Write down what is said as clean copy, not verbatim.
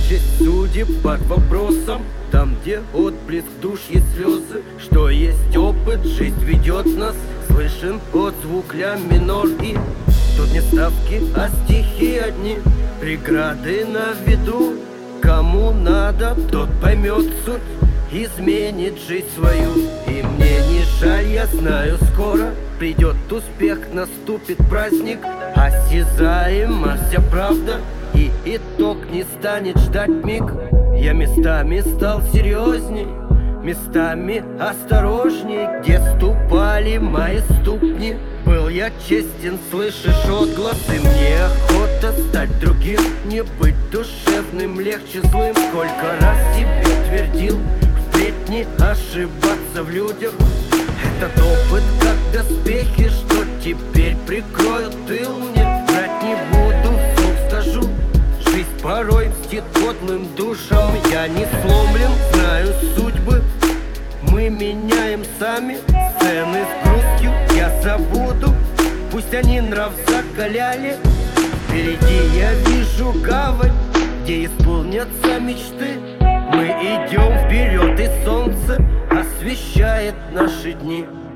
Участь судеб под вопросом, там, где отблеск душ и слезы. Что есть опыт, жизнь ведет нас, слышен отзвук ля минор. И тут не ставки, а стихи одни, преграды на виду. Кому надо, тот поймет суть, изменит жизнь свою. И мне не жаль, я знаю, скоро придет успех, наступит праздник. Осязаема вся правда, и итог не станет ждать миг. Я местами стал серьезней, местами осторожней. Где ступали мои ступни, был я честен, слышишь отглас. И мне охота стать другим, не быть душевным, легче злым. Сколько раз тебе твердил, впредь не ошибаться в людях. Этот опыт как доспехи, что теперь прикроют тыл мне. Врать не буду, вслух скажу, жизнь порой мстит подлым душам. Я не сломлен, знаю судьбы, мы меняем сами. Сцены с грустью я забуду, пусть они нрав закаляли. Впереди я вижу гавань, где исполнятся мечты. Мы идем вперед, и солнце освещает наши дни.